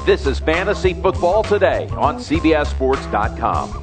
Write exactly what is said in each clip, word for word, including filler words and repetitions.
This is Fantasy Football Today on C B S Sports dot com.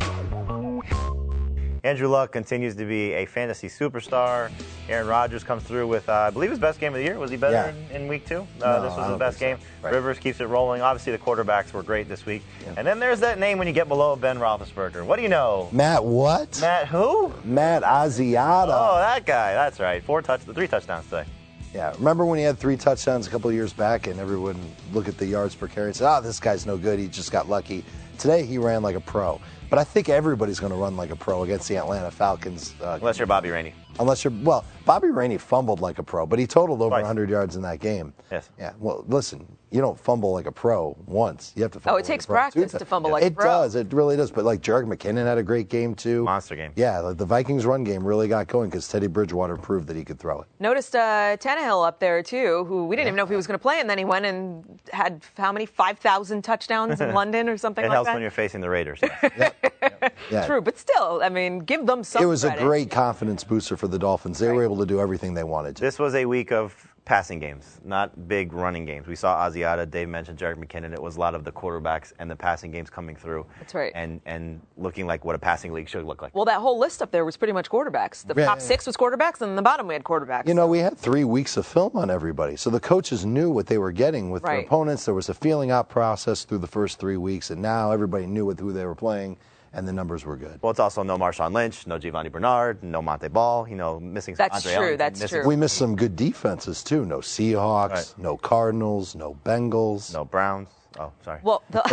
Andrew Luck continues to be a fantasy superstar. Aaron Rodgers comes through with, uh, I believe, his best game of the year. Was he better yeah. in, in week two? Uh, No, this was I his don't best think game. so. Right. Rivers keeps it rolling. Obviously, the quarterbacks were great this week. Yeah. And then there's that name when you get below Ben Roethlisberger. What do you know? Matt what? Matt who? Matt Asiata. Oh, that guy. That's right. Four touch, three touchdowns today. Yeah, remember when he had three touchdowns a couple of years back and everyone look at the yards per carry and say, oh, this guy's no good. He just got lucky. Today he ran like a pro. But I think everybody's going to run like a pro against the Atlanta Falcons. Uh, Unless you're Bobby Rainey. Unless you're, well, Bobby Rainey fumbled like a pro, but he totaled over Twice. one hundred yards in that game. Yes. Yeah, well, listen, you don't fumble like a pro once. You have to fumble Oh, it like takes a pro practice two to fumble times. like a it pro. It does. It really does. But like Jerick McKinnon had a great game too. Monster game. Yeah, like the Vikings run game really got going because Teddy Bridgewater proved that he could throw it. Noticed uh, Tannehill up there, too, who we didn't even know if he was going to play, and then he went and had how many? five thousand touchdowns in London or something It like helps that? when you're facing the Raiders. Yes. Yeah. True, but still, I mean, give them some It was credit. a great confidence booster for the Dolphins. They Right. were able to do everything they wanted to. This was a week of passing games, not big running games. We saw Asiata, Dave mentioned Jerick McKinnon. It was a lot of the quarterbacks and the passing games coming through. That's right. And and looking like what a passing league should look like. Well, that whole list up there was pretty much quarterbacks. The Yeah, top yeah. six was quarterbacks, and the bottom we had quarterbacks. You know, we had three weeks of film on everybody, so the coaches knew what they were getting with their Right. opponents. There was a feeling out process through the first three weeks, and now everybody knew with who they were playing, and the numbers were good. Well, it's also no Marshawn Lynch, no Giovanni Bernard, no Monte Ball, you know, missing some That's Andre true, Ellington, that's missing true. We missed some good defenses, too. No Seahawks, Right. no Cardinals, no Bengals. No Browns. Oh, sorry. Well, they'll,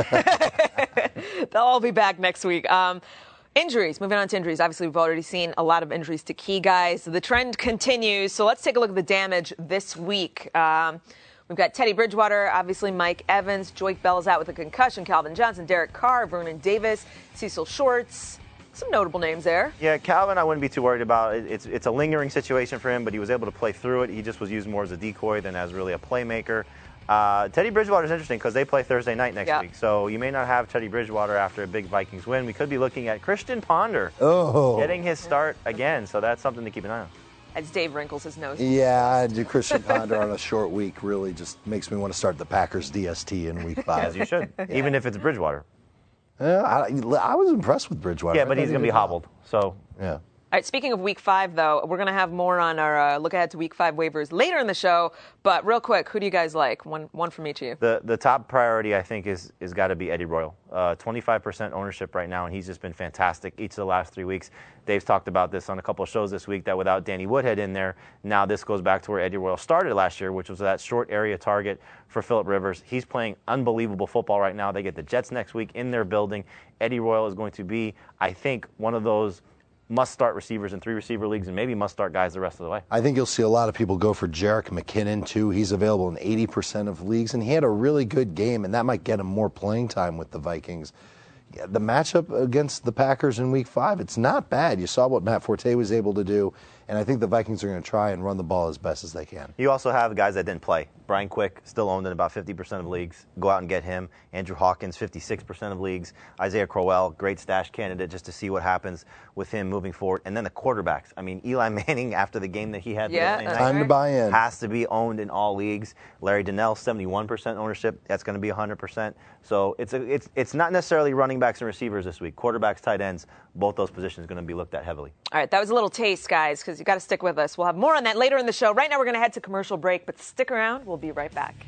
they'll all be back next week. Um, injuries, moving on to injuries. Obviously, we've already seen a lot of injuries to key guys. The trend continues, so let's take a look at the damage this week. Um, We've got Teddy Bridgewater, obviously Mike Evans, Joique Bell's out with a concussion, Calvin Johnson, Derek Carr, Vernon Davis, Cecil Shorts. Some notable names there. Yeah, Calvin, I wouldn't be too worried about. It. It's it's a lingering situation for him, but he was able to play through it. He just was used more as a decoy than as really a playmaker. Uh, Teddy Bridgewater is interesting because they play Thursday night next Yeah. week, so you may not have Teddy Bridgewater after a big Vikings win. We could be looking at Christian Ponder Oh. getting his start again, so that's something to keep an eye on. As Dave wrinkles his nose. Yeah, I do Christian Ponder on a short week really just makes me want to start the Packers D S T in week five. As you should, even if it's Bridgewater. Yeah, I, I was impressed with Bridgewater. Yeah, I but thought he's he going to did be well. hobbled, so Yeah. All right, speaking of week five, though, we're going to have more on our uh, look ahead to week five waivers later in the show. But real quick, who do you guys like? One one from each of you. The the top priority, I think, is is got to be Eddie Royal. Uh, twenty-five percent ownership right now, and he's just been fantastic each of the last three weeks. Dave's talked about this on a couple of shows this week, that without Danny Woodhead in there, now this goes back to where Eddie Royal started last year, which was that short area target for Phillip Rivers. He's playing unbelievable football right now. They get the Jets next week in their building. Eddie Royal is going to be, I think, one of those must-start receivers in three receiver leagues and maybe must-start guys the rest of the way. I think you'll see a lot of people go for Jerick McKinnon, too. He's available in eighty percent of leagues, and he had a really good game, and that might get him more playing time with the Vikings. Yeah, the matchup against the Packers in week five, it's not bad. You saw what Matt Forte was able to do, and I think the Vikings are going to try and run the ball as best as they can. You also have guys that didn't play. Brian Quick, still owned in about fifty percent of leagues. Go out and get him. Andrew Hawkins, fifty-six percent of leagues. Isaiah Crowell, great stash candidate just to see what happens with him moving forward. And then the quarterbacks. I mean, Eli Manning, after the game that he had Yeah, Thursday that's night, Time to buy in. has to be owned in all leagues. Larry Donnell, seventy-one percent ownership. That's going to be one hundred percent. So it's a, it's it's not necessarily running backs and receivers this week. Quarterbacks, tight ends, both those positions are going to be looked at heavily. All right, that was a little taste, guys, because you got to stick with us. We'll have more on that later in the show. Right now, we're going to head to commercial break, but stick around. We'll be right back.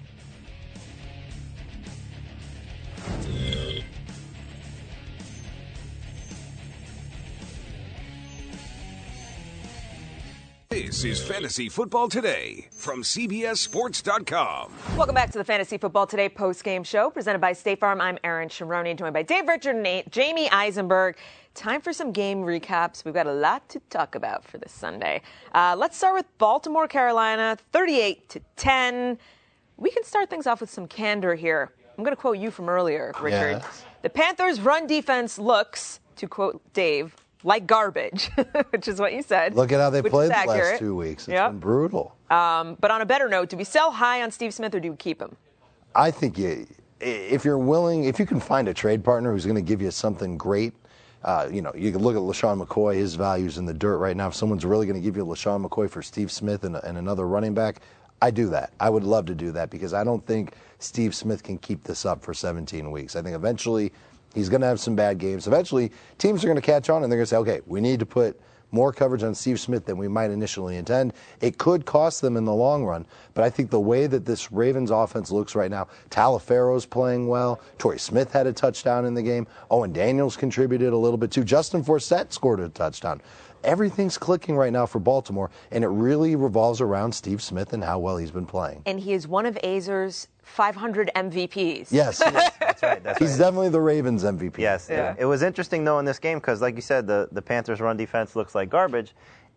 This is Fantasy Football Today from C B S Sports dot com. Welcome back to the Fantasy Football Today post-game show presented by State Farm. I'm Aaron Sharoney, joined by Dave Richard and Nate, Jamie Eisenberg. Time for some game recaps. We've got a lot to talk about for this Sunday. Uh, let's start with Baltimore, Carolina, thirty-eight to ten. We can start things off with some candor here. I'm going to quote you from earlier, Richard. Yes. The Panthers' run defense looks, to quote Dave, like garbage, which is what you said. Look at how they which played is the accurate. last two weeks. It's Yep. been brutal. Um, but on a better note, do we sell high on Steve Smith or do we keep him? I think you, if you're willing, if you can find a trade partner who's going to give you something great, uh, you know, you can look at LaShawn McCoy. His value's in the dirt right now. If someone's really going to give you LaShawn McCoy for Steve Smith and, and another running back, I do that. I would love to do that because I don't think Steve Smith can keep this up for seventeen weeks. I think eventually he's going to have some bad games. Eventually, teams are going to catch on and they're going to say, okay, we need to put more coverage on Steve Smith than we might initially intend. It could cost them in the long run, but I think the way that this Ravens offense looks right now, Talaferro's playing well, Torrey Smith had a touchdown in the game, Owen Daniels contributed a little bit too, Justin Forsett scored a touchdown. Everything's clicking right now for Baltimore, and it really revolves around Steve Smith and how well he's been playing. And he is one of Azer's five hundred M V Ps. Yes. That's right. That's He's right. definitely the Ravens M V P. Yes. Yeah. It, it was interesting, though, in this game because, like you said, the, the Panthers' run defense looks like garbage,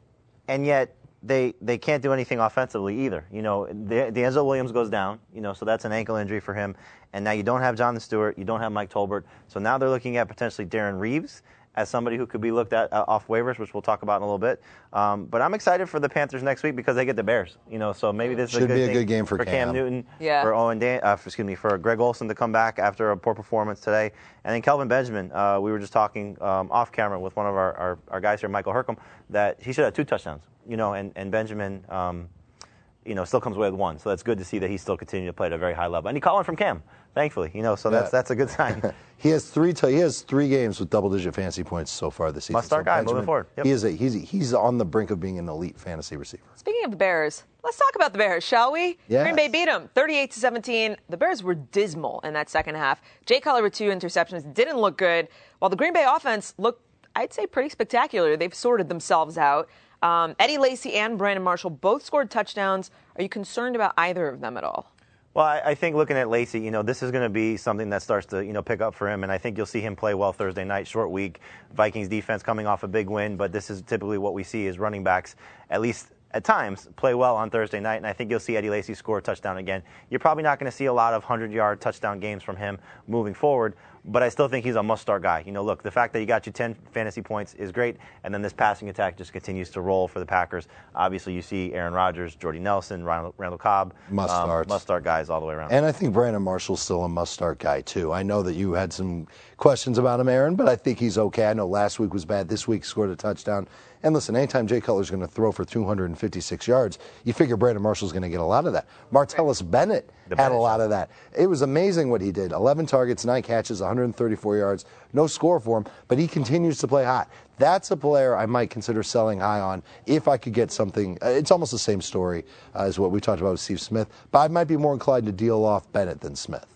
and yet they they can't do anything offensively either. You know, the, D'Angelo Williams goes down, you know, so that's an ankle injury for him. And now you don't have Jonathan Stewart, you don't have Mike Tolbert. So now they're looking at potentially Darren Reeves as somebody who could be looked at uh, off waivers, which we'll talk about in a little bit. Um, but I'm excited for the Panthers next week because they get the Bears. You know, so maybe this is Should a good be a thing good game for Cam. Cam. Newton, Yeah. for Owen Dan- uh, for, excuse me, for Greg Olsen to come back after a poor performance today, and then Kelvin Benjamin. Uh, we were just talking um, off camera with one of our, our, our guys here, Michael Hercom, that he should have two touchdowns. You know, and and Benjamin. Um, you know, still comes away with one. So that's good to see that he's still continuing to play at a very high level. And he caught one from Cam, thankfully. You know, so that's Yeah. that's a good sign. He has three. T- he has three games with double-digit fantasy points so far this season. Must-start So guy Benjamin, moving forward. Yep. He is a, he's he's on the brink of being an elite fantasy receiver. Speaking of the Bears, let's talk about the Bears, shall we? Yes. Green Bay beat them thirty-eight to seventeen. The Bears were dismal in that second half. Jay Cutler with two interceptions didn't look good, while the Green Bay offense looked, I'd say, pretty spectacular. They've sorted themselves out. Um, Eddie Lacy and Brandon Marshall both scored touchdowns. Are you concerned about either of them at all? Well, I, I think looking at Lacy, you know, this is going to be something that starts to, you know, pick up for him, and I think you'll see him play well Thursday night, short week. Vikings defense coming off a big win, but this is typically what we see is running backs, at least at times, play well on Thursday night, and I think you'll see Eddie Lacy score a touchdown again. You're probably not going to see a lot of hundred-yard touchdown games from him moving forward, but I still think he's a must-start guy. You know, look, the fact that he got you ten fantasy points is great, and then this passing attack just continues to roll for the Packers. Obviously, you see Aaron Rodgers, Jordy Nelson, Randall, Randall Cobb. Must um, starts. Must-start guys all the way around. And I think Brandon Marshall's still a must-start guy, too. I know that you had some questions about him, Aaron, but I think he's okay. I know last week was bad. This week he scored a touchdown. And listen, anytime Jay Cutler's going to throw for two hundred fifty-six yards, you figure Brandon Marshall's going to get a lot of that. Martellus Bennett The had a Bennett lot shot. of that. It was amazing what he did. eleven targets, nine catches, one hundred thirty-four yards. No score for him, but he continues to play hot. That's a player I might consider selling high on if I could get something. Uh, it's almost the same story uh, as what we talked about with Steve Smith, but I might be more inclined to deal off Bennett than Smith.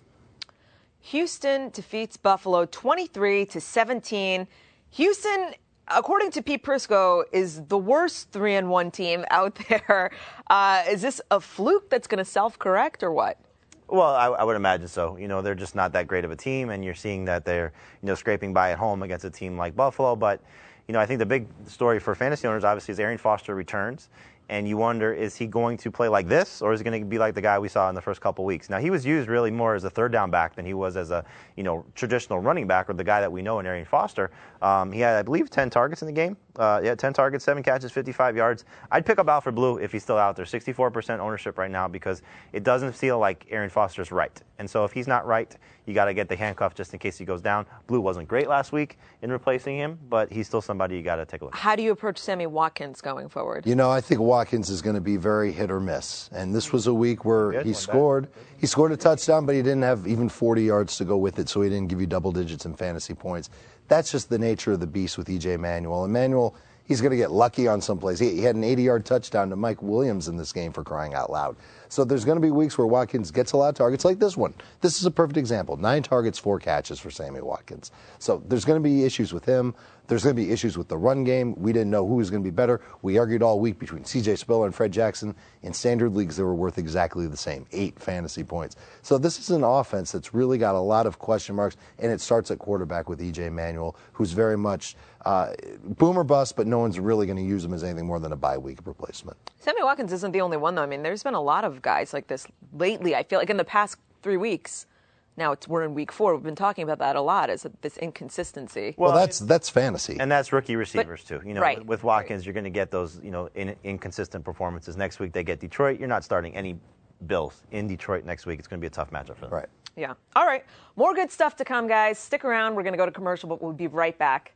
Houston defeats Buffalo twenty-three to seventeen. Houston, according to Pete Prisco, is the worst three and one team out there. Uh, is this a fluke that's going to self-correct or what? Well, I, I would imagine so. You know, they're just not that great of a team, and you're seeing that they're, you know, scraping by at home against a team like Buffalo. But, you know, I think the big story for fantasy owners, obviously, is Arian Foster returns. And you wonder, is he going to play like this, or is he going to be like the guy we saw in the first couple weeks? Now, he was used really more as a third down back than he was as a, you know, traditional running back, or the guy that we know in Arian Foster. Um, he had, I believe, ten targets in the game. Uh, yeah, ten targets, seven catches, fifty-five yards. I'd pick up Alfred Blue if he's still out there. sixty-four percent ownership right now because it doesn't feel like Arian Foster's right. And so if he's not right, you got to get the handcuff just in case he goes down. Blue wasn't great last week in replacing him, but he's still somebody you got to take a look at. How do you approach Sammy Watkins going forward? You know, I think Watkins is going to be very hit or miss. And this was a week where Good, he one scored. He scored a touchdown, but he didn't have even forty yards to go with it, so he didn't give you double digits in fantasy points. That's just the nature of the beast with E J Manuel. Emmanuel, he's going to get lucky on some plays. He, he had an eighty-yard touchdown to Mike Williams in this game, for crying out loud. So there's going to be weeks where Watkins gets a lot of targets, like this one. This is a perfect example. Nine targets, four catches for Sammy Watkins. So there's going to be issues with him. There's going to be issues with the run game. We didn't know who was going to be better. We argued all week between C J Spiller and Fred Jackson. In standard leagues, they were worth exactly the same, eight fantasy points. So this is an offense that's really got a lot of question marks, and it starts at quarterback with E J Manuel, who's very much uh, boom or bust, but no one's really going to use him as anything more than a bye week replacement. Sammy Watkins isn't the only one, though. I mean, there's been a lot of guys like this lately. I feel like in the past three weeks, now it's, we're in week four, we've been talking about that a lot, is this inconsistency. Well, that's that's fantasy. And that's rookie receivers, But- too. You know, right, with Watkins, you're going to get those, you know, in, inconsistent performances. Next week, they get Detroit. You're not starting any Bills in Detroit next week. It's going to be a tough matchup for them. Right. Yeah. All right. More good stuff to come, guys. Stick around. We're going to go to commercial, but we'll be right back.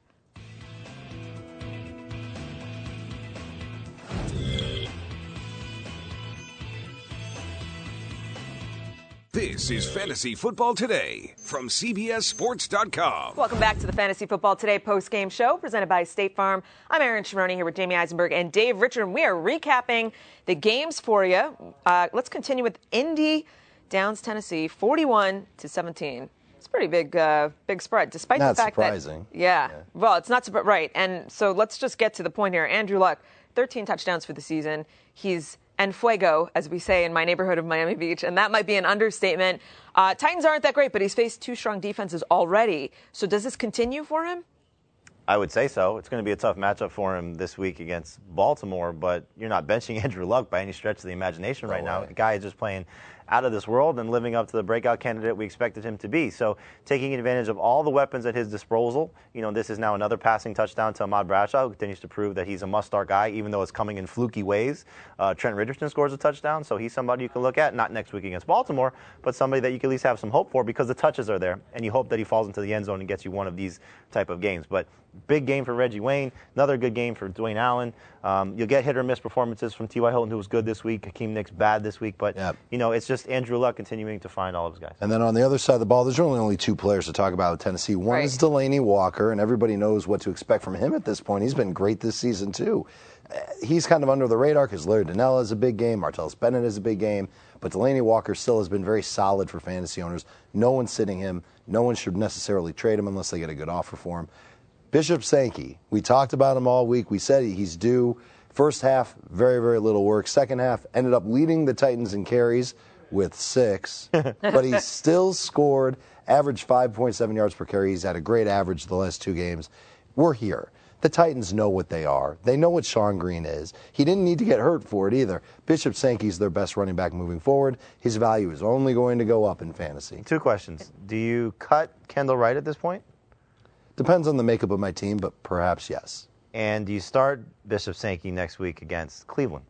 This is Fantasy Football Today from C B S Sports dot com. Welcome back to the Fantasy Football Today post-game show presented by State Farm. I'm Aaron Shimoni here with Jamie Eisenberg and Dave Richard. We are recapping the games for you. Uh, let's continue with Indy Downs, Tennessee, forty-one to seventeen. It's a pretty big, uh, big spread, despite not the fact surprising. that yeah, yeah, well, it's not surprising, right? And so let's just get to the point here. Andrew Luck, thirteen touchdowns for the season. He's en fuego, as we say in my neighborhood of Miami Beach, and that might be an understatement. Uh, Titans aren't that great, but he's faced two strong defenses already. So does this continue for him? I would say so. It's going to be a tough matchup for him this week against Baltimore, but you're not benching Andrew Luck by any stretch of the imagination right now. The guy is just playing out of this world and living up to the breakout candidate we expected him to be. So taking advantage of all the weapons at his disposal, you know, this is now another passing touchdown to Ahmad Bradshaw, who continues to prove that he's a must-start guy, even though it's coming in fluky ways. Uh, Trent Richardson scores a touchdown, so he's somebody you can look at, not next week against Baltimore, but somebody that you can at least have some hope for because the touches are there, and you hope that he falls into the end zone and gets you one of these type of games. But big game for Reggie Wayne, another good game for Dwayne Allen. Um, you'll get hit or miss performances from T Y. Hilton, who was good this week. Hakeem Nicks bad this week, but yep. you know, it's just Andrew Luck continuing to find all of his guys. And then on the other side of the ball, there's really only two players to talk about with Tennessee. One right. is Delanie Walker, and everybody knows what to expect from him at this point. He's been great this season too. Uh, he's kind of under the radar because Larry Donnell has a big game, Martellus Bennett has a big game, but Delanie Walker still has been very solid for fantasy owners. No one's sitting him. No one should necessarily trade him unless they get a good offer for him. Bishop Sankey, we talked about him all week. We said he's due. First half, very, very little work. Second half, ended up leading the Titans in carries with six, but he still scored, averaged five point seven yards per carry. He's had a great average the last two games. We're here. The Titans know what they are. They know what Sean Green is. He didn't need to get hurt for it either. Bishop Sankey's their best running back moving forward. His value is only going to go up in fantasy. Two questions. Do you cut Kendall Wright at this point? Depends on the makeup of my team, but perhaps yes. And do you start Bishop Sankey next week against Cleveland?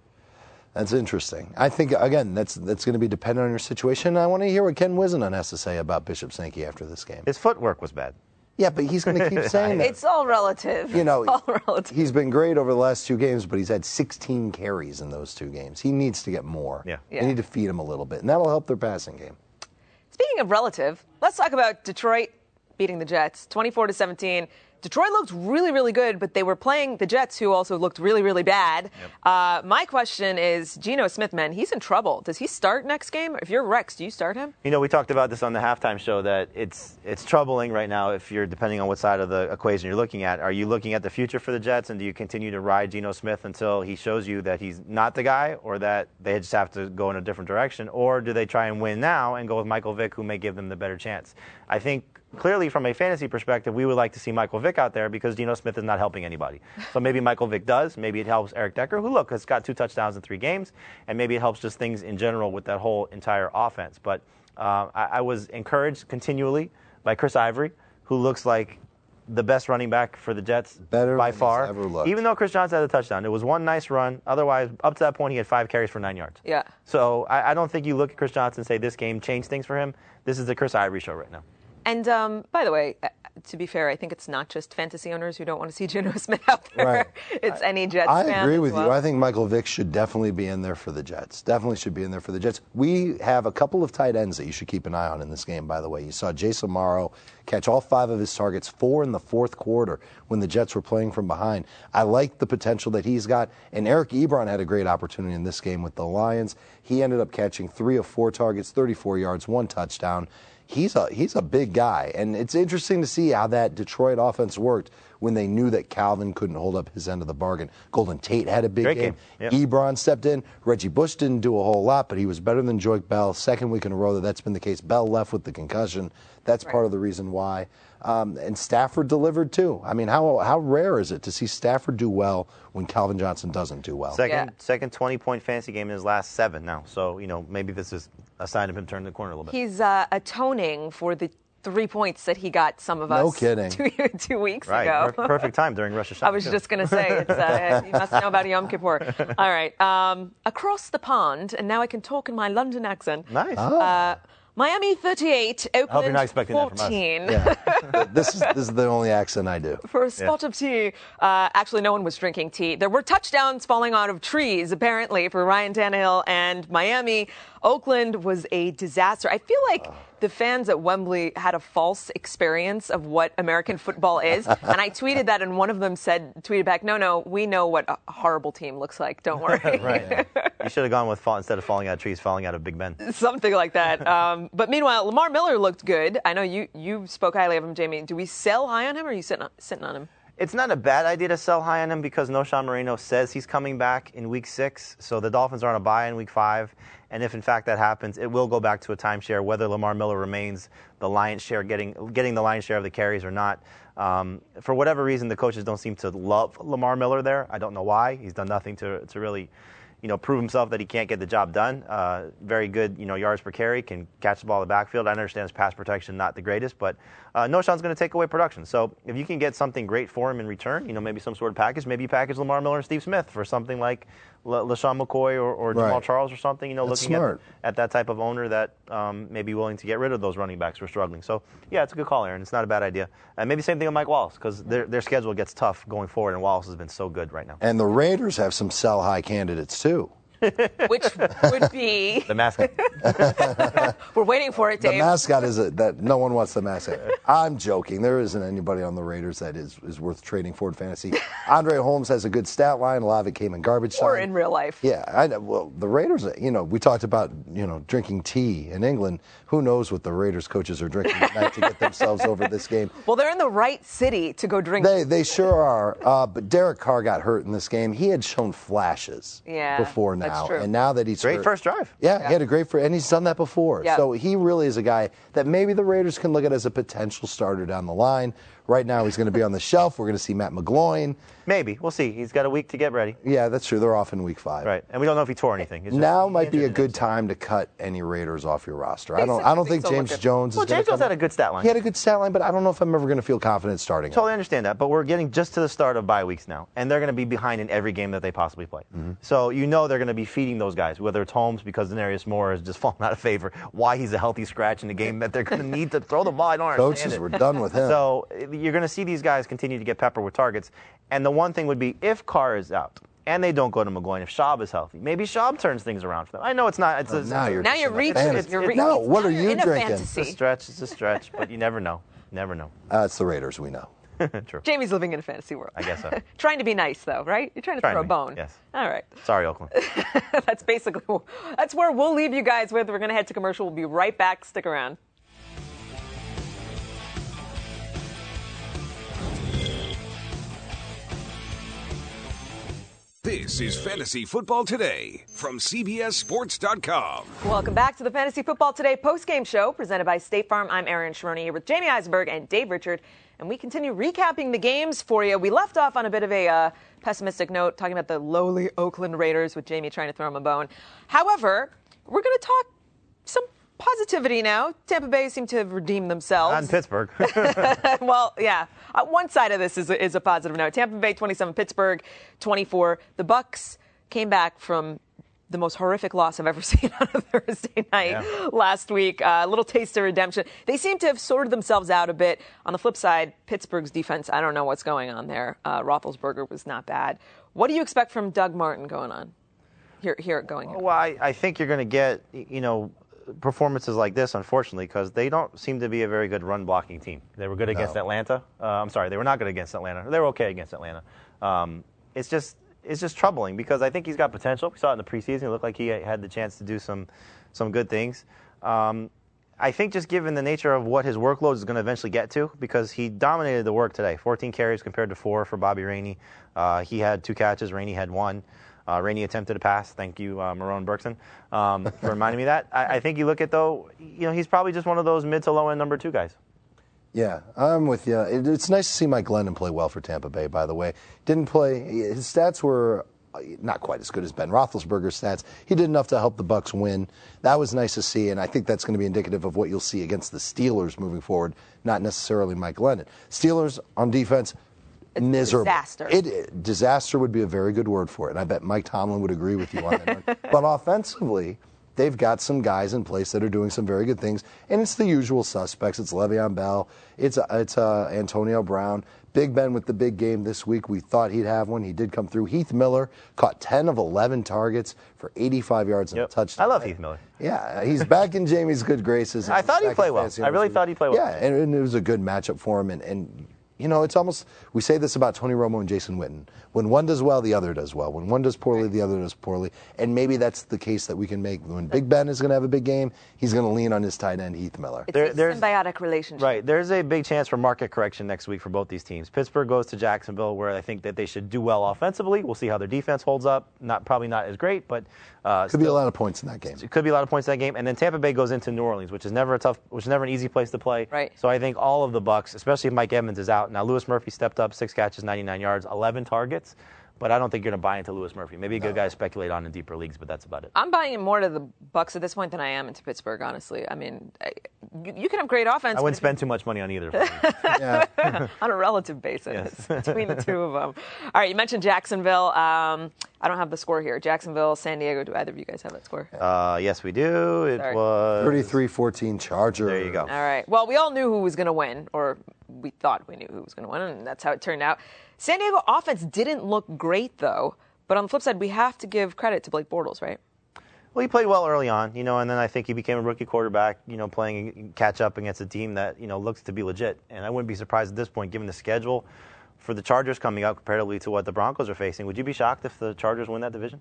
That's interesting. I think, again, that's that's going to be dependent on your situation. I want to hear what Ken Whisenant has to say about Bishop Sankey after this game. His footwork was bad. Yeah, but he's going to keep saying that. It's all relative. You know, it's all relative. He's been great over the last two games, but he's had sixteen carries in those two games. He needs to get more. Yeah. They Yeah. need to feed him a little bit, and that'll help their passing game. Speaking of relative, let's talk about Detroit beating the Jets, twenty-four to seventeen. Detroit looked really, really good, but they were playing the Jets, who also looked really, really bad. Yep. Uh, my question is, Geno Smith, man, he's in trouble. Does he start next game? If you're Rex, do you start him? You know, we talked about this on the halftime show that it's it's troubling right now if you're, depending on what side of the equation you're looking at. Are you looking at the future for the Jets, and do you continue to ride Geno Smith until he shows you that he's not the guy, or that they just have to go in a different direction? Or do they try and win now and go with Michael Vick, who may give them the better chance? I think clearly, from a fantasy perspective, we would like to see Michael Vick out there because Geno Smith is not helping anybody. So maybe Michael Vick does. Maybe it helps Eric Decker, who, look, has got two touchdowns in three games. And maybe it helps just things in general with that whole entire offense. But uh, I, I was encouraged continually by Chris Ivory, who looks like the best running back for the Jets Better by than he's far. ever looked. Even though Chris Johnson had a touchdown. It was one nice run. Otherwise, up to that point, he had five carries for nine yards. Yeah. So I, I don't think you look at Chris Johnson and say this game changed things for him. This is the Chris Ivory show right now. And um, by the way, uh, to be fair, I think it's not just fantasy owners who don't want to see Geno Smith out there. Right. It's any Jets I fan agree as with well. you. I think Michael Vick should definitely be in there for the Jets. Definitely should be in there for the Jets. We have a couple of tight ends that you should keep an eye on in this game, by the way. You saw Jason Morrow catch all five of his targets, four in the fourth quarter when the Jets were playing from behind. I like the potential that he's got. And Eric Ebron had a great opportunity in this game with the Lions. He ended up catching three of four targets, thirty-four yards, one touchdown. He's a he's a big guy, and it's interesting to see how that Detroit offense worked when they knew that Calvin couldn't hold up his end of the bargain. Golden Tate had a big Great game. game. Yep. Ebron stepped in. Reggie Bush didn't do a whole lot, but he was better than Joique Bell. Second week in a row that that's been the case. Bell left with the concussion. That's Right. part of the reason why. Um, and Stafford delivered too. I mean, how how rare is it to see Stafford do well when Calvin Johnson doesn't do well? Second, Yeah. second twenty-point fantasy game in his last seven now. So, you know, maybe this is a sign of him turning the corner a little bit. He's uh, atoning for the three points that he got some of No us kidding. two, two weeks right. ago. Per- perfect time during Rosh Hashanah. I was too. just going to say, it's, uh, you must know about Yom Kippur. All right. Um, across the pond, and now I can talk in my London accent. Nice. Ah. Uh, Miami thirty-eight, I hope you're Oakland not expecting that from us. fourteen. Yeah. this is this is the only accent I do. For a spot yeah. of tea. Uh, actually, no one was drinking tea. There were touchdowns falling out of trees, apparently, for Ryan Tannehill and Miami. Oakland was a disaster. I feel like the fans at Wembley had a false experience of what American football is. And I tweeted that, and one of them said, tweeted back, no, no, we know what a horrible team looks like. Don't worry. Right. You should have gone with fall, instead of falling out of trees, falling out of Big Ben. Something like that. Um, but meanwhile, Lamar Miller looked good. I know you, you spoke highly of him, Jamie. Do we sell high on him, or are you sitting on, sitting on him? It's not a bad idea to sell high on him because Noshan Moreno says he's coming back in week six. So the Dolphins are on a bye in week five. And if, in fact, that happens, it will go back to a timeshare, whether Lamar Miller remains the lion's share, getting getting the lion's share of the carries or not. Um, for whatever reason, the coaches don't seem to love Lamar Miller there. I don't know why. He's done nothing to to really, you know, prove himself that he can't get the job done. Uh, very good, you know, yards per carry, can catch the ball in the backfield. I understand his pass protection not the greatest, but uh, Noshan's going to take away production. So if you can get something great for him in return, you know, maybe some sort of package, maybe you package Lamar Miller and Steve Smith for something like La- LaShawn McCoy or, or Jamal right. Charles or something, you know, That's looking smart. at, at that type of owner that um, may be willing to get rid of those running backs who are struggling. So, yeah, it's a good call, Aaron. It's not a bad idea. And maybe same thing with Mike Wallace because their, their schedule gets tough going forward, and Wallace has been so good right now. And the Raiders have some sell-high candidates, too. Which would be the mascot. We're waiting for it, Dave. The mascot is a, that no one wants the mascot. I'm joking. There isn't anybody on the Raiders that is, is worth trading for in fantasy. Andre Holmes has a good stat line. A lot of it came in garbage time. Or in real life. Yeah, I know. Well, the Raiders, you know, we talked about, you know, drinking tea in England. Who knows what the Raiders coaches are drinking at night to get themselves over this game? Well, they're in the right city to go drink. They they sure are. Uh, but Derek Carr got hurt in this game. He had shown flashes yeah, before now. That's true. And now that he's Great hurt, first drive. Yeah, yeah, he had a great first, and he's done that before. Yeah. So he really is a guy that maybe the Raiders can look at as a potential starter down the line. Right now he's going to be on the shelf. We're going to see Matt McGloin. Maybe. We'll see. He's got a week to get ready. Yeah, that's true. They're off in week five. Right. And we don't know if he tore anything. It's just, now might be a good time to cut any Raiders off your roster. I don't I don't think so James looking. Jones is Well, going James to Jones had a good stat line. He had a good stat line, but I don't know if I'm ever going to feel confident starting him. Totally understand that, but we're getting just to the start of bye weeks now, and they're going to be behind in every game that they possibly play. Mm-hmm. So you know they're going to be feeding those guys, whether it's Holmes because Denarius Moore has just fallen out of favor, why he's a healthy scratch in the game that they're going to need to throw the ball. I don't understand Coaches it. were done with him. So you're going to see these guys continue to get peppered with targets, and the one thing would be if Carr is out and they don't go to McGloin, if Schaub is healthy, maybe Schaub turns things around for them. I know it's not. It's Oh, a, now you're now you're just reaching. fantasy. You're re- No, what now are you're you in a drinking? fantasy. it's a stretch. It's a stretch, but you never know. Never know. Uh, it's the Raiders, we know. True. Jamie's living in a fantasy world. I guess so. Trying to be nice, though, right? You're trying to Trying throw to a be, bone. yes. All right. Sorry, Oakland. That's basically, that's where we'll leave you guys with. We're going to head to commercial. We'll be right back. Stick around. This is Fantasy Football Today from C B S Sports dot com. Welcome back to the Fantasy Football Today postgame show presented by State Farm. I'm Aaron Sharoni here with Jamie Eisenberg and Dave Richard, and we continue recapping the games for you. We left off on a bit of a uh, pessimistic note, talking about the lowly Oakland Raiders with Jamie trying to throw him a bone. However, we're going to talk some positivity now. Tampa Bay seem to have redeemed themselves. Not in Pittsburgh. Well, yeah. Uh, one side of this is a, is a positive note. Tampa Bay twenty-seven, Pittsburgh twenty-four. The Bucs came back from the most horrific loss I've ever seen on a Thursday night yeah. last week. A uh, little taste of redemption. They seem to have sorted themselves out a bit. On the flip side, Pittsburgh's defense, I don't know what's going on there. Uh, Roethlisberger was not bad. What do you expect from Doug Martin going on? Here, here going. Here. Well, I, I think you're going to get, you know, performances like this, unfortunately, because they don't seem to be a very good run-blocking team. They were good against No. Atlanta. Uh, I'm sorry, they were not good against Atlanta. They were okay against Atlanta. Um, it's just it's just troubling because I think he's got potential. We saw it in the preseason. It looked like he had the chance to do some some good things. Um, I think just given the nature of what his workload is going to eventually get to, because he dominated the work today. fourteen carries compared to four for Bobby Rainey. Uh, he had two catches. Rainey had one. Uh, Rainey attempted a pass. Thank you, uh, Marone Bergson, um, for reminding me of that. I, I think you look at, though, you know, he's probably just one of those mid to low end number two guys. Yeah, I'm with you. It, it's nice to see Mike Glennon play well for Tampa Bay, by the way. Didn't play, his stats were not quite as good as Ben Roethlisberger's stats. He did enough to help the Bucs win. That was nice to see, and I think that's going to be indicative of what you'll see against the Steelers moving forward, not necessarily Mike Glennon. Steelers on defense, miserable. Disaster. It, it, disaster would be a very good word for it, and I bet Mike Tomlin would agree with you on that. But offensively, they've got some guys in place that are doing some very good things, and it's the usual suspects. It's Le'Veon Bell. It's uh, it's uh, Antonio Brown. Big Ben with the big game this week. We thought he'd have one. He did come through. Heath Miller caught ten of eleven targets for eighty-five yards and Yep. a touchdown. I love Heath Miller. Yeah, he's back in Jamie's good graces. I thought he'd Back play in well. fantasy I really owners. thought he'd play well. Yeah, and, and it was a good matchup for him. And, and, you know, it's almost, we say this about Tony Romo and Jason Witten. When one does well, the other does well. When one does poorly, the other does poorly. And maybe that's the case that we can make. When Big Ben is going to have a big game, he's going to lean on his tight end, Heath Miller. It's There- a there's- symbiotic relationship. Right. There's a big chance for market correction next week for both these teams. Pittsburgh goes to Jacksonville, where I think that they should do well offensively. We'll see how their defense holds up. Not probably not as great, but uh, Could be a still- lot of points in that game. It could be a lot of points in that game. And then Tampa Bay goes into New Orleans, which is never a tough, which is never an easy place to play. Right. So I think all of the Bucs, especially if Mike Evans is out. Now Lewis Murphy stepped up, six catches, ninety-nine yards, eleven targets. But I don't think you're going to buy into Lewis Murphy. Maybe a good guy to speculate on in deeper leagues, but that's about it. I'm buying in more to the Bucks at this point than I am into Pittsburgh, honestly. I mean, I, you, you can have great offense. I wouldn't but spend too much money on either. of them. Yeah. on a relative basis Yes. between the two of them. All right, you mentioned Jacksonville. Um, I don't have the score here. Jacksonville, San Diego. Do either of you guys have that score? uh, yes, we do. It Sorry. was thirty-three fourteen Chargers. There you go. All right. Well, we all knew who was going to win, or we thought we knew who was going to win, and that's how it turned out. San Diego offense didn't look great, though. But on the flip side, we have to give credit to Blake Bortles, right? Well, he played well early on, you know, and then I think he became a rookie quarterback, you know, playing catch up against a team that, you know, looks to be legit. And I wouldn't be surprised at this point, given the schedule for the Chargers coming up comparatively to what the Broncos are facing. Would you be shocked if the Chargers win that division?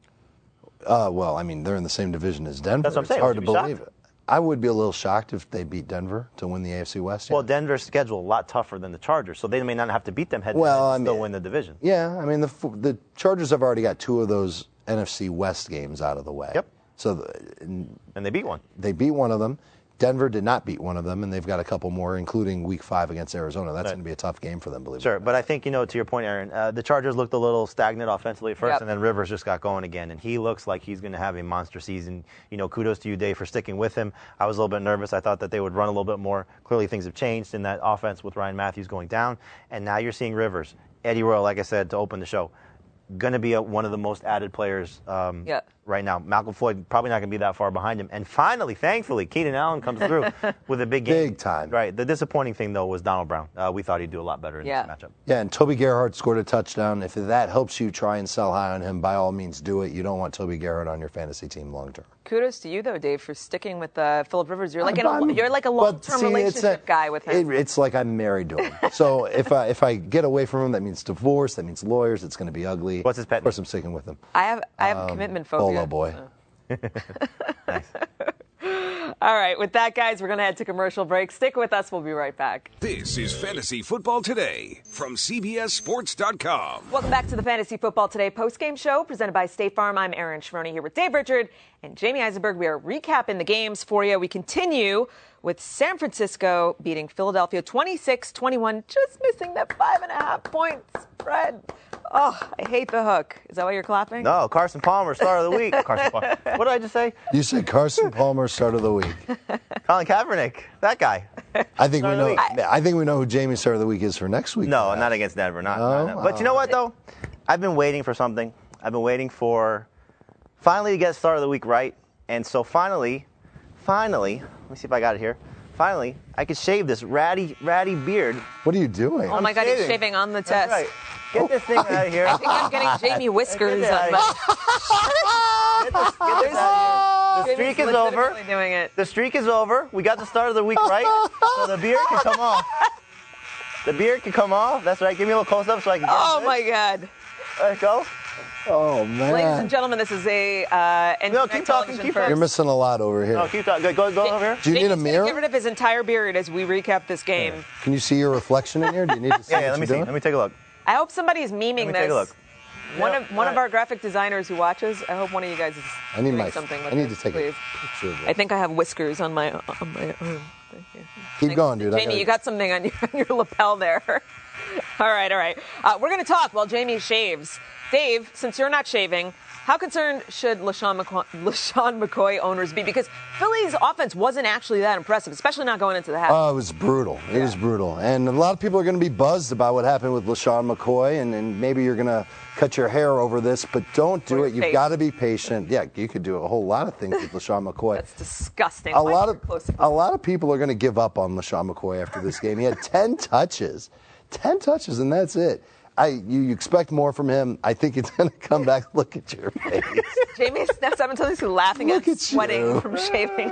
Uh, well, I mean, they're in the same division as Denver. That's what I'm saying. It's hard Would to you be believe shocked? it. I would be a little shocked if they beat Denver to win the A F C West. Yeah. Well, Denver's schedule a lot tougher than the Chargers, so they may not have to beat them head to Well, head I and still mean- win the division. Yeah, I mean, the f- the Chargers have already got two of those N F C West games out of the way. Yep. So the, and And they beat one. they beat one of them. Denver did not beat one of them, and they've got a couple more, including Week Five against Arizona. That's Right. going to be a tough game for them, believe Sure, it. but I think, you know, to your point, Aaron, uh, the Chargers looked a little stagnant offensively at first, Yep. and then Rivers just got going again, and he looks like he's going to have a monster season. You know, kudos to you, Dave, for sticking with him. I was a little bit nervous. I thought that they would run a little bit more. Clearly, things have changed in that offense with Ryan Matthews going down, and now you're seeing Rivers. Eddie Royal, like I said, to open the show, going to be a, one of the most added players um, Yeah. right now. Malcolm Floyd probably not going to be that far behind him. And finally, thankfully, Keenan Allen comes through with a big game. Big time. Right. The disappointing thing, though, was Donald Brown. Uh, we thought he'd do a lot better in Yeah. this matchup. Yeah, and Toby Gerhardt scored a touchdown. If that helps you try and sell high on him, by all means do it. You don't want Toby Gerhardt on your fantasy team long term. Kudos to you, though, Dave, for sticking with uh, Philip Rivers. You're like, in I'm- a, you're like a but long-term see, it's relationship a- guy with him. It, it's like I'm married to him. So if I if I get away from him, that means divorce. That means lawyers. It's going to be ugly. What's his pet Of course, name? I'm sticking with him. I have I have Um, commitment phobia. Bolo boy. Nice. All right, with that, guys, we're going to head to commercial break. Stick with us. We'll be right back. This is Fantasy Football Today from C B S Sports dot com. Welcome back to the Fantasy Football Today postgame show presented by State Farm. I'm Aaron Schroney here with Dave Richard and Jamie Eisenberg. We are recapping the games for you. We continue with San Francisco beating Philadelphia twenty-six twenty-one, just missing that five and a half point spread. Oh, I hate the hook. Is that why you're clapping? No, Carson Palmer, star of the week. Carson Palmer. What did I just say? You said Carson Palmer, start of the week. Colin Kaepernick. That guy. I think we Start of the know. week. I think we know who Jamie's start of the week is for next week. No, perhaps. not against Denver. Not, Oh, not- But you know what, though? I've been waiting for something. I've been waiting for finally to get start of the week right. And so finally, finally, let me see if I got it here. Finally, I could shave this ratty, ratty beard. What are you doing? Oh, my God, he's shaving. shaving on the That's test. right. Get this thing out of here. I think I'm getting Jamie Whiskers Get on it my... Get this, get this out of here. The streak Jamie's is over. legitimately doing it. The streak is over. We got the start of the week right, so the beard can come off. The beard can come off. That's right. Give me a little close up so I can get Oh, it. my God. There you go. Oh man, Ladies and gentlemen, this is a uh, N C No, N I keep talking, television keep first. you're missing a lot over here. No, keep talking. Go, go, go over here. Do you need a Jamie's gonna mirror? Get rid of his entire beard as we recap this game. Can you see your reflection in here? Do you need to see Yeah, what yeah, let me you're see. doing? Let me take a look. I hope somebody is memeing Let me this. take a look. One Yeah, of one of right. our graphic designers who watches. I hope one of you guys is I need doing my. something with I need this, to take please. a picture of I it. think I have whiskers on my on my arm. Thank you. Keep Thanks. going, dude. I Jamie, gotta- you got something on your, on your lapel there. all right, all right. Uh, we're going to talk while Jamie shaves. Dave, since you're not shaving, How concerned should LaShawn McCoy, LaShawn McCoy owners be? Because Philly's offense wasn't actually that impressive, especially not going into the half. Oh, it was brutal. It yeah. was brutal. And a lot of people are going to be buzzed about what happened with LaShawn McCoy, and, and maybe you're going to cut your hair over this, but don't do it. You've got to be patient. Yeah, you could do a whole lot of things with LaShawn McCoy. That's disgusting. A lot, of, a lot of people are going to give up on LaShawn McCoy after this game. He had ten touches. ten touches, and that's it. I, you, you expect more from him. I think it's going to come back. Look at your face. Jamie is now simultaneously laughing Look and at sweating you. from shaving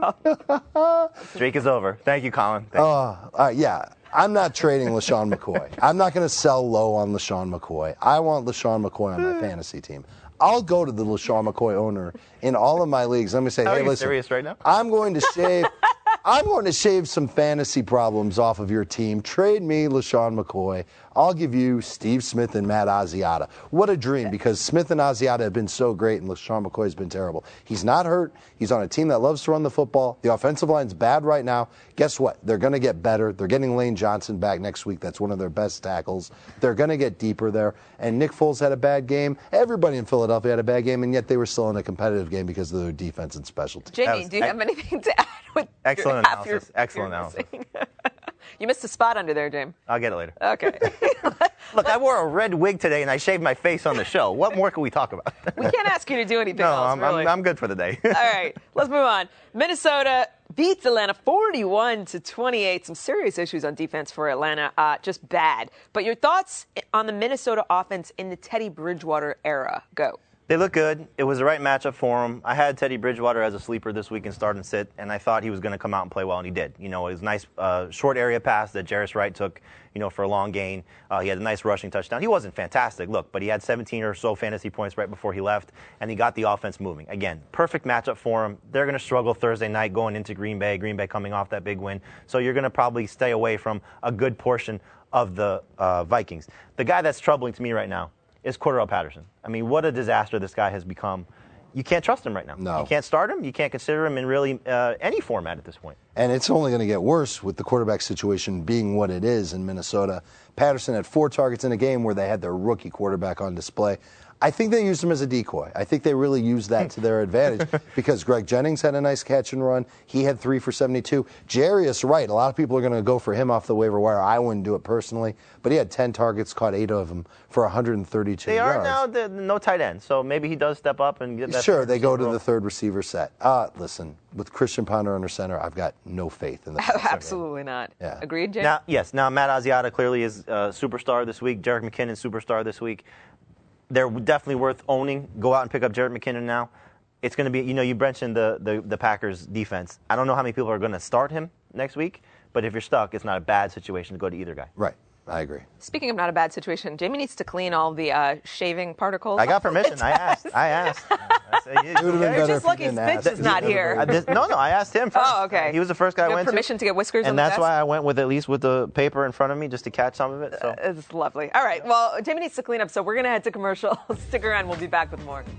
himself. Streak is over. Thank you, Colin. Thank Oh, uh, uh, yeah. I'm not trading LaShawn McCoy. I'm not going to sell low on LaShawn McCoy. I want LaShawn McCoy on my fantasy team. I'll go to the LaShawn McCoy owner in all of my leagues. I'm going to say, How hey, are you listen. serious right now? I'm going to shave. I'm going to shave some fantasy problems off of your team. Trade me LaShawn McCoy. I'll give you Steve Smith and Matt Asiata. What a dream, because Smith and Asiata have been so great and LaShawn McCoy has been terrible. He's not hurt. He's on a team that loves to run the football. The offensive line's bad right now. Guess what? They're going to get better. They're getting Lane Johnson back next week. That's one of their best tackles. They're going to get deeper there. And Nick Foles had a bad game. Everybody in Philadelphia had a bad game, and yet they were still in a competitive game because of their defense and special teams. Jamie, do you have anything to add with Excellent your, analysis. Your, Excellent analysis. You missed a spot under there, James. I'll get it later. Okay. Look, I wore a red wig today, and I shaved my face on the show. What more can we talk about? We can't ask you to do anything no, else, I'm, really. I'm, I'm good for the day. All right, let's move on. Minnesota beats Atlanta forty-one to twenty-eight. Some serious issues on defense for Atlanta, uh, just bad. But your thoughts on the Minnesota offense in the Teddy Bridgewater era? Go. They look good. It was the right matchup for him. I had Teddy Bridgewater as a sleeper this week in start and sit, and I thought he was going to come out and play well, and he did. You know, it was a nice uh, short area pass that Jarris Wright took, you know, for a long gain. Uh, he had a nice rushing touchdown. He wasn't fantastic, look, but he had seventeen or so fantasy points right before he left, and he got the offense moving. Again, perfect matchup for him. They're going to struggle Thursday night going into Green Bay. Green Bay coming off that big win, so you're going to probably stay away from a good portion of the uh, Vikings. The guy that's troubling to me right now is Cordarrelle Patterson. I mean, what a disaster this guy has become. You can't trust him right now. No. You can't start him. You can't consider him in really uh, any format at this point. And it's only going to get worse with the quarterback situation being what it is in Minnesota. Patterson had four targets in a game where they had their rookie quarterback on display. I think they used him as a decoy. I think they really used that to their advantage because Greg Jennings had a nice catch and run. He had three for seventy-two. Jarris Wright, a lot of people are going to go for him off the waiver wire. I wouldn't do it personally, but he had ten targets, caught eight of them for one hundred thirty-two they yards. They are now the, no tight end, so maybe he does step up and get that. Sure, they go to the third receiver set. Uh, listen, with Christian Ponder under center, I've got no faith in the Absolutely not. Yeah. Agreed, Jay? Now, yes, now Matt Asiata clearly is a superstar this week. Jerick McKinnon, superstar this week. They're definitely worth owning. Go out and pick up Jerick McKinnon now. It's going to be, you know, you mentioned the, the, the Packers defense. I don't know how many people are going to start him next week, but if you're stuck, it's not a bad situation to go to either guy. Right. I agree. Speaking of not a bad situation, Jamie needs to clean all the uh, shaving particles. I got permission. I asked. I asked. I said, It would have been You're better just if you lucky didn't Spitz ask. is not here. I just, no, no, I asked him first. Oh, okay. He was the first guy You I have went permission to. to get whiskers on and the that's desk? why I went with at least with the paper in front of me just to catch some of it. So. Uh, it's lovely. All right. Well, Jamie needs to clean up, so we're going to head to commercial. Stick around. We'll be back with more.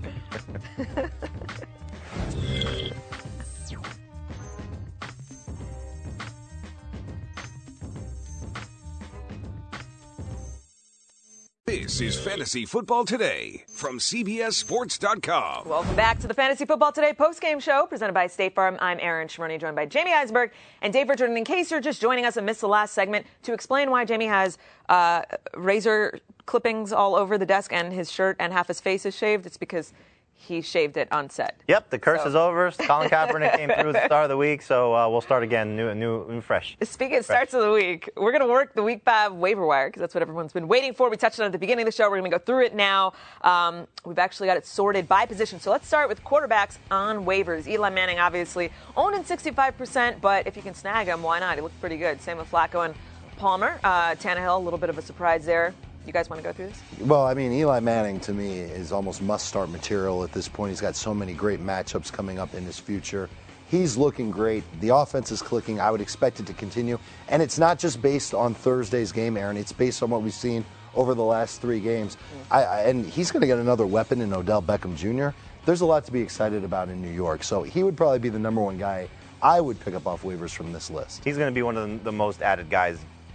This is Fantasy Football Today from C B S Sports dot com. Welcome back to the Fantasy Football Today postgame show presented by State Farm. I'm Aaron Shimoni, joined by Jamie Eisenberg and Dave Richard. And in case you're just joining us and missed the last segment, to explain why Jamie has uh, razor clippings all over the desk and his shirt and half his face is shaved, it's because he shaved it on set. Yep, the curse So. is over. Colin Kaepernick came through at the start of the week, so uh, we'll start again, new, new, new, fresh. Speaking of starts of the week, we're going to work the Week five waiver wire because that's what everyone's been waiting for. We touched on it at the beginning of the show. We're going to go through it now. Um, we've actually got it sorted by position. So let's start with quarterbacks on waivers. Eli Manning, obviously, owned in sixty-five percent, but if you can snag him, why not? He looked pretty good. Same with Flacco and Palmer. Uh, Tannehill, a little bit of a surprise there. You guys want to go through this? Well, I mean, Eli Manning, to me, is almost must-start material at this point. He's got so many great matchups coming up in his future. He's looking great. The offense is clicking. I would expect it to continue. And it's not just based on Thursday's game, Aaron. It's based on what we've seen over the last three games. Mm-hmm. I, I, and he's going to get another weapon in Odell Beckham Junior There's a lot to be excited about in New York. So he would probably be the number one guy I would pick up off waivers from this list. He's going to be one of the, the most added guys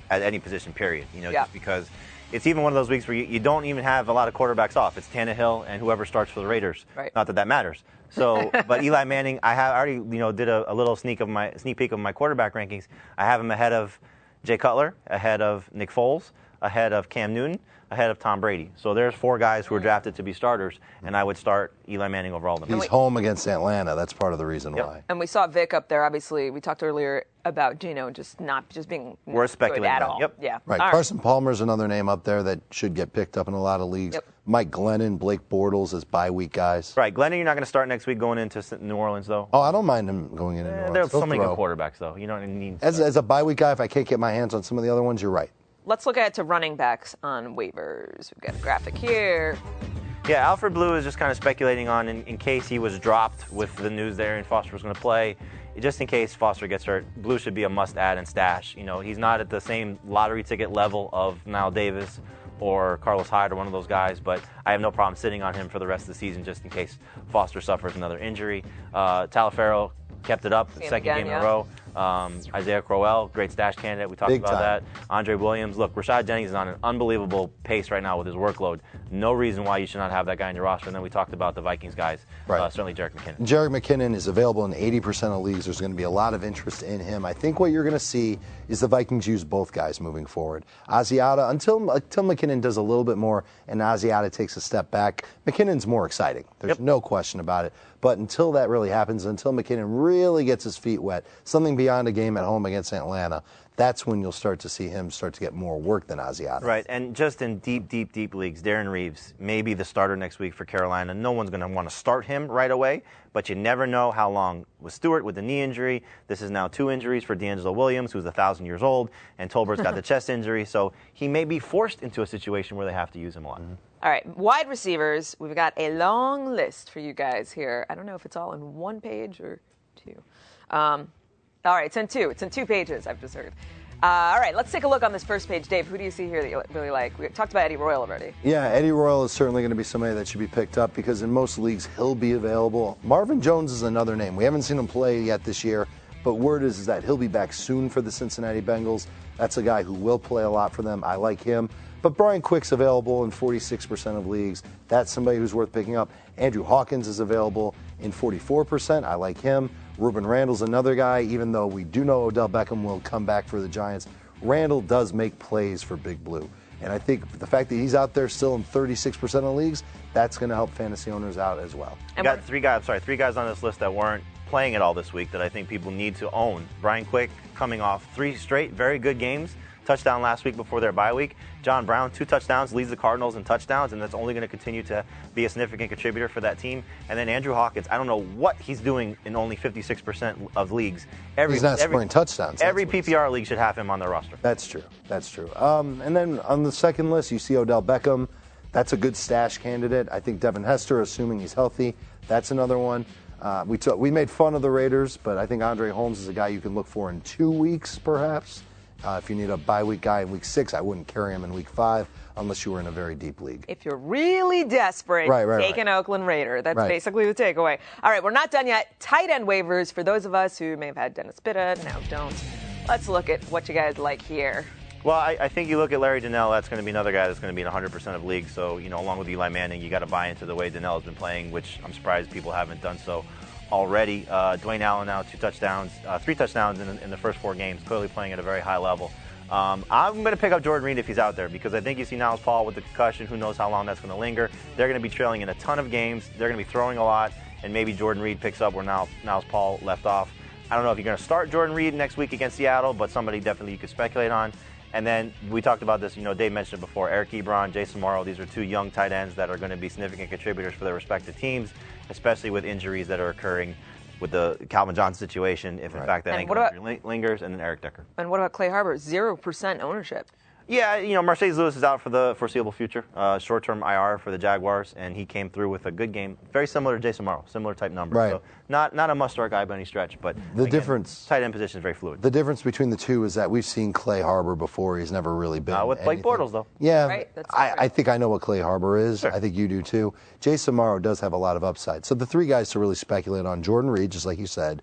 at any position, period. You know, Yeah. just because it's even one of those weeks where you, you don't even have a lot of quarterbacks off. It's Tannehill and whoever starts for the Raiders. Right. Not that that matters. So, but Eli Manning, I have already, you know, did a, a little sneak of my sneak peek of my quarterback rankings. I have him ahead of Jay Cutler, ahead of Nick Foles, ahead of Cam Newton, ahead of Tom Brady. So there's four guys who are drafted to be starters, and I would start Eli Manning over all of them. He's home against Atlanta. That's part of the reason Yep. why. And we saw Vic up there. Obviously, we talked earlier about Geno just not just being We're good speculating at that. all. Yep. Yeah. Right. All Carson Palmer's another name up there that should get picked up in a lot of leagues. Yep. Mike Glennon, Blake Bortles as bye week guys. Right, Glennon, you're not going to start next week going into New Orleans, though. Oh, I don't mind him going in. New Eh, Orleans. there's so He'll many throw. good quarterbacks, though. You don't need. As, as a bye week guy, if I can't get my hands on some of the other ones, you're right. Let's look at to running backs on waivers. We've got a graphic here. Yeah, Alfred Blue is just kind of speculating on in, in case he was dropped with the news there and Foster was going to play. Just in case Foster gets hurt, Blue should be a must-add and stash. You know, he's not at the same lottery ticket level of Nile Davis or Carlos Hyde or one of those guys, but I have no problem sitting on him for the rest of the season just in case Foster suffers another injury. Uh, Talaferro kept it up, See him second again, game in yeah. a row. Um, Isaiah Crowell, great stash candidate. We talked Big about time. that. Andre Williams. Look, Rashad Jennings is on an unbelievable pace right now with his workload. No reason why you should not have that guy in your roster. And then we talked about the Vikings guys, Right. uh, certainly Jerick McKinnon. Jerick McKinnon is available in eighty percent of leagues. There's going to be a lot of interest in him. I think what you're going to see is the Vikings use both guys moving forward. Asiata, until until McKinnon does a little bit more and Asiata takes a step back, McKinnon's more exciting. There's Yep. no question about it. But until that really happens, until McKinnon really gets his feet wet, something beyond a game at home against Atlanta, that's when you'll start to see him start to get more work than Asiata. Right, and just in deep, deep, deep leagues, Darren Reeves may be the starter next week for Carolina. No one's going to want to start him right away, but you never know how long. With Stewart with the knee injury, this is now two injuries for D'Angelo Williams, who's one thousand years old, and Tolbert's got the chest injury, so he may be forced into a situation where they have to use him a lot. Mm-hmm. All right, wide receivers. We've got a long list for you guys here. I don't know if it's all in one page or two. Um, all right, it's in two. It's in two pages, I've just heard. Uh, all right, let's take a look on this first page. Dave, who do you see here that you really like? We talked about Eddie Royal already. Yeah, Eddie Royal is certainly going to be somebody that should be picked up because in most leagues he'll be available. Marvin Jones is another name. We haven't seen him play yet this year, but word is, is that he'll be back soon for the Cincinnati Bengals. That's a guy who will play a lot for them. I like him. But Brian Quick's available in forty-six percent of leagues. That's somebody who's worth picking up. Andrew Hawkins is available in forty-four percent. I like him. Ruben Randall's another guy, even though we do know Odell Beckham will come back for the Giants. Randall does make plays for Big Blue. And I think the fact that he's out there still in thirty-six percent of leagues, that's going to help fantasy owners out as well. You got three guys, I'm sorry, three guys on this list that weren't playing at all this week that I think people need to own. Brian Quick coming off three straight very good games. Touchdown last week before their bye week. John Brown, two touchdowns, leads the Cardinals in touchdowns, and that's only going to continue to be a significant contributor for that team. And then Andrew Hawkins, I don't know what he's doing in only fifty-six percent of leagues. Every, He's not every, scoring touchdowns. Every that's what P P R league should have him on their roster. That's true. That's true. Um, and then on the second list, you see Odell Beckham. That's a good stash candidate. I think Devin Hester, assuming he's healthy, that's another one. Uh, we took, we made fun of the Raiders, but I think Andre Holmes is a guy you can look for in two weeks, perhaps. Uh, if you need a bye week guy in week six, I wouldn't carry him in week five unless you were in a very deep league. If you're really desperate, Right, right, take right. an Oakland Raider. That's Right. basically the takeaway. All right, we're not done yet. Tight end waivers for those of us who may have had Dennis Pitta, now don't. Let's look at what you guys like here. Well, I, I think you look at Larry Donnell, that's going to be another guy that's going to be in one hundred percent of leagues. So, you know, along with Eli Manning, you got to buy into the way Donnell has been playing, which I'm surprised people haven't done so already. Uh, Dwayne Allen now, two touchdowns, uh, three touchdowns in, in the first four games, clearly playing at a very high level. Um, I'm going to pick up Jordan Reed if he's out there because I think you see Niles Paul with the concussion. Who knows how long that's going to linger. They're going to be trailing in a ton of games. They're going to be throwing a lot, and maybe Jordan Reed picks up where Niles, Niles Paul left off. I don't know if you're going to start Jordan Reed next week against Seattle, but somebody definitely you could speculate on. And then we talked about this, you know, Dave mentioned it before, Eric Ebron, Jason Morrow, these are two young tight ends that are going to be significant contributors for their respective teams, especially with injuries that are occurring with the Calvin Johnson situation, if in Right. fact that And ankle what about- injury lingers, and then Eric Decker. And what about Clay Harbor? Zero percent ownership. Yeah, you know, Mercedes Lewis is out for the foreseeable future, uh, short-term I R for the Jaguars, and he came through with a good game, very similar to Jason Morrow, similar type numbers. Right. So not not a must-start guy by any stretch, but The again, difference- tight end position is very fluid. The difference between the two is that we've seen Clay Harbor before. He's never really been Uh, with Blake anything. Bortles, though. Yeah, Right, that's I, different. I think I know what Clay Harbor is. Sure. I think you do too. Jason Morrow does have a lot of upside. So the three guys to really speculate on: Jordan Reed, just like you said,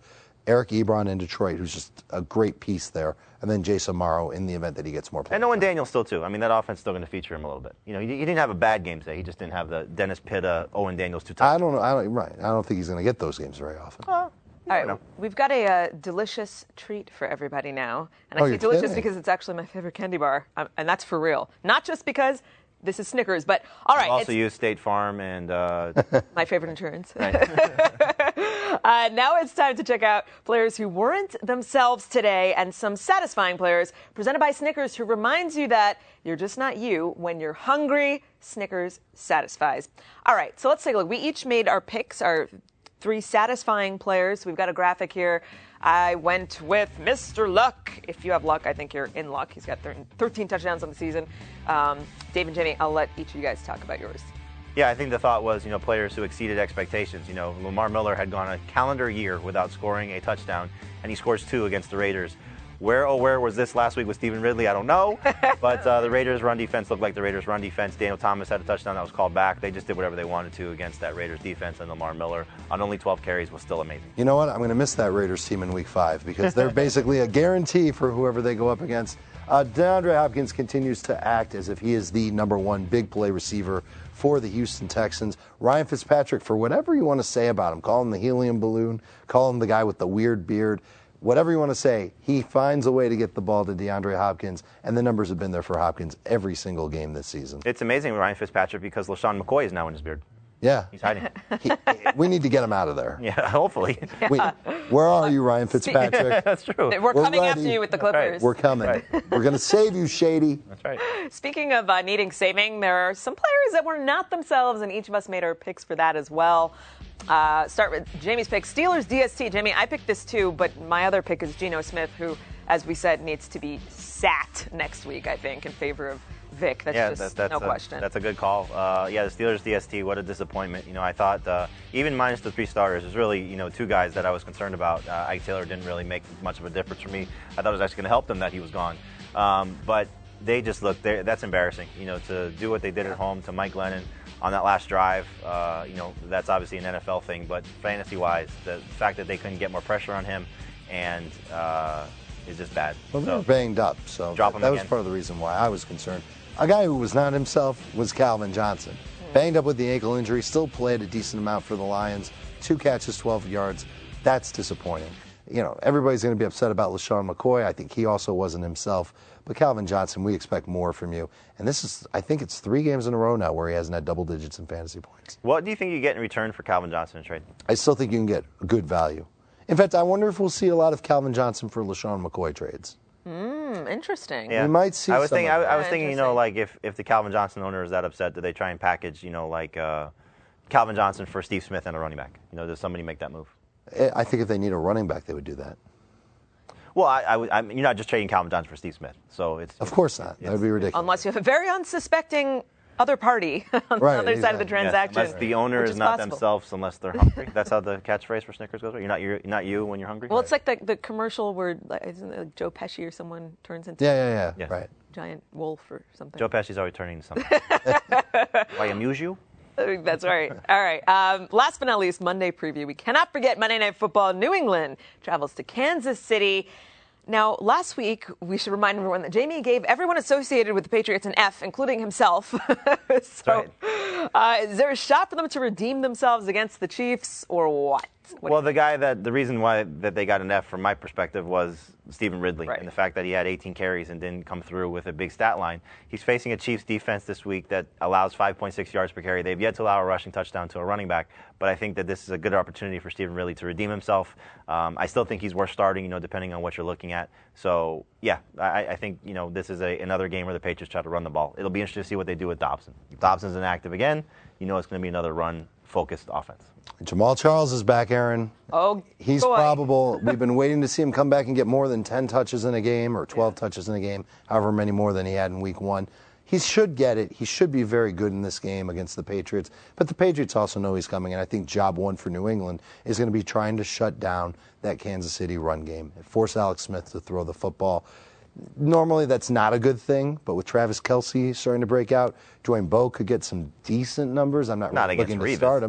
Eric Ebron in Detroit, who's just a great piece there, and then Jason Morrow in the event that he gets more play. And Owen Daniels still, too. I mean, that offense is still going to feature him a little bit. You know, he, he didn't have a bad game today. He just didn't have the Dennis Pitta, Owen Daniels two times. I don't know. I don't, right. I don't think he's going to get those games very often. Well, All right, know. we've got a uh, delicious treat for everybody now. And I Oh, say you're delicious kidding. because it's actually my favorite candy bar. Um, and that's for real. Not just because this is Snickers, but all right. also it's use State Farm and uh, my favorite insurance. right. Uh, now it's time to check out players who weren't themselves today and some satisfying players presented by Snickers, who reminds you that you're just not you. When you're hungry, Snickers satisfies. All right, so let's take a look. We each made our picks, our three satisfying players. We've got a graphic here. I went with Mister Luck. If you have luck, I think you're in luck. He's got thirteen touchdowns on the season. Um, Dave and Jamie, I'll let each of you guys talk about yours. Yeah, I think the thought was, you know, players who exceeded expectations. You know, Lamar Miller had gone a calendar year without scoring a touchdown, and he scores two against the Raiders. Where, oh, where was this last week with Stephen Ridley? I don't know. But uh, the Raiders' run defense looked like the Raiders' run defense. Daniel Thomas had a touchdown that was called back. They just did whatever they wanted to against that Raiders defense, and Lamar Miller on only twelve carries was still amazing. You know what? I'm going to miss that Raiders team in week five because they're basically a guarantee for whoever they go up against. Uh, DeAndre Hopkins continues to act as if he is the number one big play receiver for the Houston Texans. Ryan Fitzpatrick, for whatever you want to say about him, call him the helium balloon, call him the guy with the weird beard, whatever you want to say, he finds a way to get the ball to DeAndre Hopkins, and the numbers have been there for Hopkins every single game this season. It's amazing with Ryan Fitzpatrick because LaShawn McCoy is now in his beard. Yeah. He's hiding. He, we need to get him out of there. Yeah, hopefully. We, where are you, Ryan Fitzpatrick? That's true. We're, We're coming ready. after you with the That's right. Clippers. We're coming. Right. We're going to save you, Shady. That's right. Speaking of uh, needing saving, there are some players that were not themselves, and each of us made our picks for that as well. Uh, start with Jamie's pick, Steelers D S T. Jamie, I picked this too, but my other pick is Geno Smith, who, as we said, needs to be sat next week, I think, in favor of Vic. That's yeah, just that, that's no a, question. That's a good call. Uh, yeah, the Steelers D S T, what a disappointment. You know, I thought uh, even minus the three starters, there's really, you know, two guys that I was concerned about. Uh, Ike Taylor didn't really make much of a difference for me. I thought it was actually going to help them that he was gone. Um, but they just look, that's embarrassing, you know, to do what they did at home to Mike Glennon on that last drive. Uh, you know, that's obviously an N F L thing, but fantasy-wise, the fact that they couldn't get more pressure on him and uh, is just bad. Well, they So, were banged up, so Drop that, him that was again. part of the reason why I was concerned. A guy who was not himself was Calvin Johnson. Banged up with the ankle injury, still played a decent amount for the Lions. Two catches, twelve yards. That's disappointing. You know, everybody's going to be upset about LaShawn McCoy. I think he also wasn't himself. But Calvin Johnson, we expect more from you. And this is, I think it's three games in a row now where he hasn't had double digits in fantasy points. what do you think you get in return for Calvin Johnson in trade? I still think you can get good value. In fact, I wonder if we'll see a lot of Calvin Johnson for LaShawn McCoy trades. Hmm, interesting. Yeah. We might see I was some thinking. of I, that. I was thinking. You know, Interesting. like if, if the Calvin Johnson owner is that upset, do they try and package, you know, like uh, Calvin Johnson for Steve Smith and a running back? You know, does somebody make that move? I think if they need a running back, they would do that. Well, I, I, would- I mean, you're not just trading Calvin Johnson for Steve Smith, so it's Of course not. That would be ridiculous. Unless you have a very unsuspecting other party on Right, the other side of the exactly. yeah, transaction. unless the owner which is not possible. themselves, unless they're hungry. That's how the catchphrase for Snickers goes. Right? You're not you, not you when you're hungry. Well, it's like the, the commercial where like, isn't it like Joe Pesci or someone turns into Yeah, yeah, yeah. Yes. Right. a giant wolf or something. Joe Pesci's always turning into something. Why amuse you? That's right. All right. Um, last but not least, Monday preview. We cannot forget Monday Night Football. New England travels to Kansas City. Now, last week, we should remind everyone that Jamie gave everyone associated with the Patriots an F, including himself. so, uh, is there a shot for them to redeem themselves against the Chiefs, or what? What Well, the guy that the reason why that they got an F from my perspective was Stephen Ridley, Right. and the fact that he had eighteen carries and didn't come through with a big stat line. He's facing a Chiefs defense this week that allows five point six yards per carry. They've yet to allow a rushing touchdown to a running back, but I think that this is a good opportunity for Stephen Ridley to redeem himself. Um, I still think he's worth starting, you know, depending on what you're looking at. So yeah, I, I think you know this is a, another game where the Patriots try to run the ball. It'll be interesting to see what they do with Dobson. If Dobson's inactive again, you know it's going to be another run-focused offense. Jamal Charles is back, Aaron. Oh, He's boy. probable. We've been waiting to see him come back and get more than ten touches in a game or twelve touches in a game, however many more than he had in week one. He should get it. He should be very good in this game against the Patriots. But the Patriots also know he's coming, and I think job one for New England is going to be trying to shut down that Kansas City run game, force Alex Smith to throw the football. Normally, that's not a good thing, but with Travis Kelce starting to break out, Dwayne Bowe could get some decent numbers. I'm not, Not really against looking to Revis. start him.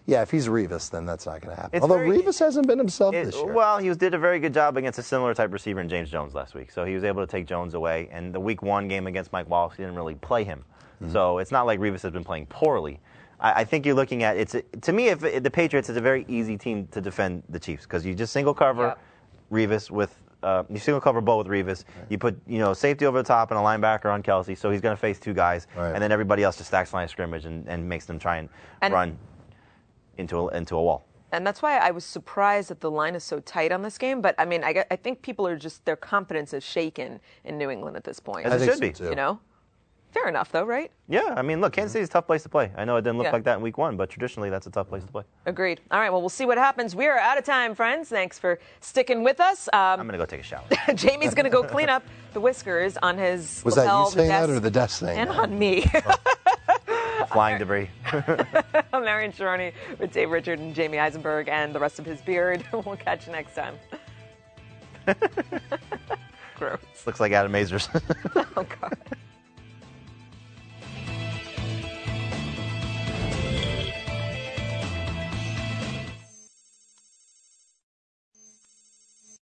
Yeah, if he's Revis, then that's not going to happen. It's Although very- Revis hasn't been himself It, this year. well, he was, did a very good job against a similar type receiver in James Jones last week. So he was able to take Jones away. And the week one game against Mike Wallace, he didn't really play him. Mm-hmm. So it's not like Revis has been playing poorly. I, I think you're looking at it's a, to me, if, if the Patriots is a very easy team to defend the Chiefs because you just single cover Yep. Revis with. Uh, you single cover Bo with Revis. Right. You put you know safety over the top and a linebacker on Kelsey, so he's going to face two guys, right. and then everybody else just stacks line of scrimmage and, and makes them try and, and run into a, into a wall. And that's why I was surprised that the line is so tight on this game. But I mean, I, get, I think people are just their confidence is shaken in New England at this point. As I it think should so be. too. You know, fair enough though, right? Yeah, I mean, look, Kansas City's a tough place to play. I know it didn't look Yeah. like that in week one, but traditionally that's a tough place to play. Agreed. All right, well, we'll see what happens. We are out of time, friends. Thanks for sticking with us. Um, I'm going to go take a shower. Jamie's going to go clean up the whiskers on his Was that you lapel, the saying that desk, or the desk saying and that? on me. Flying debris. I'm Marion Sharoni with Dave Richard and Jamie Eisenberg and the rest of his beard. We'll catch you next time. Gross. Looks like Adam Mazur's. Oh, God.